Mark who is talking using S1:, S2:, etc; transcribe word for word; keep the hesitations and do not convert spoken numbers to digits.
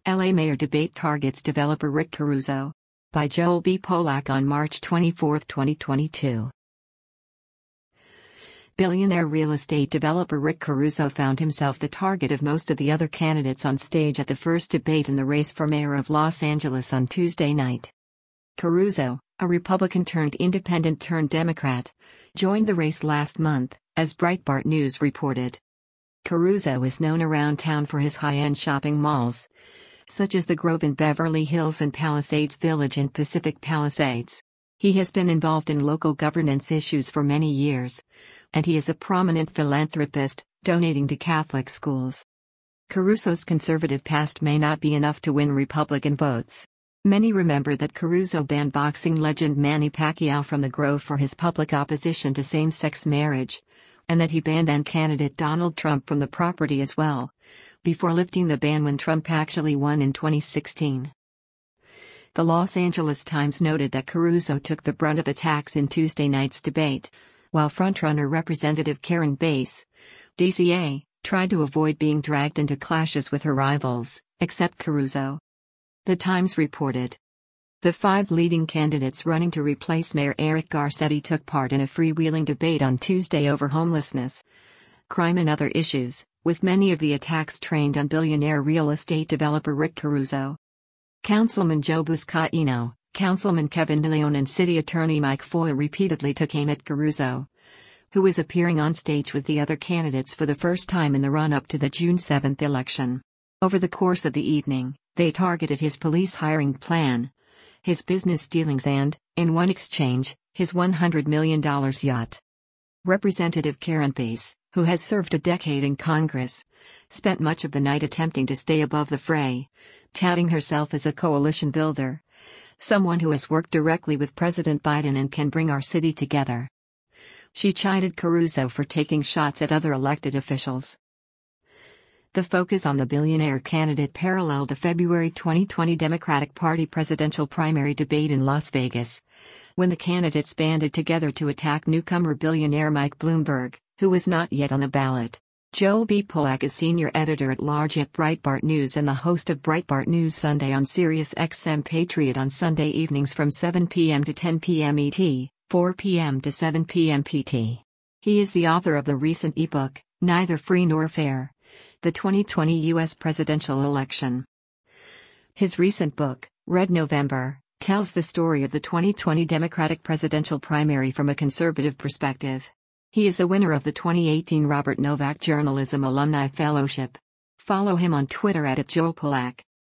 S1: L A Mayor debate targets developer Rick Caruso. By Joel B. Polak on March twenty-fourth, twenty twenty-two. Billionaire real estate developer Rick Caruso found himself the target of most of the other candidates on stage at the first debate in the race for mayor of Los Angeles on Tuesday night. Caruso, a Republican-turned-independent-turned-Democrat, joined the race last month, as Breitbart News reported. Caruso is known around town for his high-end shopping malls, such as the Grove in Beverly Hills and Palisades Village in Pacific Palisades. He has been involved in local governance issues for many years, and he is a prominent philanthropist, donating to Catholic schools. Caruso's conservative past may not be enough to win Republican votes. Many remember that Caruso banned boxing legend Manny Pacquiao from the Grove for his public opposition to same-sex marriage, and that he banned then-candidate Donald Trump from the property as well, before lifting the ban when Trump actually won in twenty sixteen. The Los Angeles Times noted that Caruso took the brunt of attacks in Tuesday night's debate, while frontrunner Representative Karen Bass, D C A, tried to avoid being dragged into clashes with her rivals, except Caruso. The Times reported. The five leading candidates running to replace Mayor Eric Garcetti took part in a freewheeling debate on Tuesday over homelessness, crime and other issues, with many of the attacks trained on billionaire real estate developer Rick Caruso. Councilman Joe Buscaino, Councilman Kevin DeLeon and City Attorney Mike Foy repeatedly took aim at Caruso, who is appearing on stage with the other candidates for the first time in the run-up to the June seventh election. Over the course of the evening, they targeted his police hiring plan, his business dealings and, in one exchange, his one hundred million dollar yacht. Representative Karen Bass, who has served a decade in Congress, spent much of the night attempting to stay above the fray, touting herself as a coalition builder, someone who has worked directly with President Biden and can bring our city together. She chided Caruso for taking shots at other elected officials. The focus on the billionaire candidate paralleled the February twenty twenty Democratic Party presidential primary debate in Las Vegas, when the candidates banded together to attack newcomer billionaire Mike Bloomberg, who was not yet on the ballot. Joel B. Polak is senior editor-at-large at Breitbart News and the host of Breitbart News Sunday on Sirius X M Patriot on Sunday evenings from seven p m to ten p m E T, four p m to seven p m P T. He is the author of the recent ebook, Neither Free Nor Fair: The twenty twenty U S Presidential Election. His recent book, Red November, tells the story of the twenty twenty Democratic presidential primary from a conservative perspective. He is a winner of the twenty eighteen Robert Novak Journalism Alumni Fellowship. Follow him on Twitter at Joel Polak.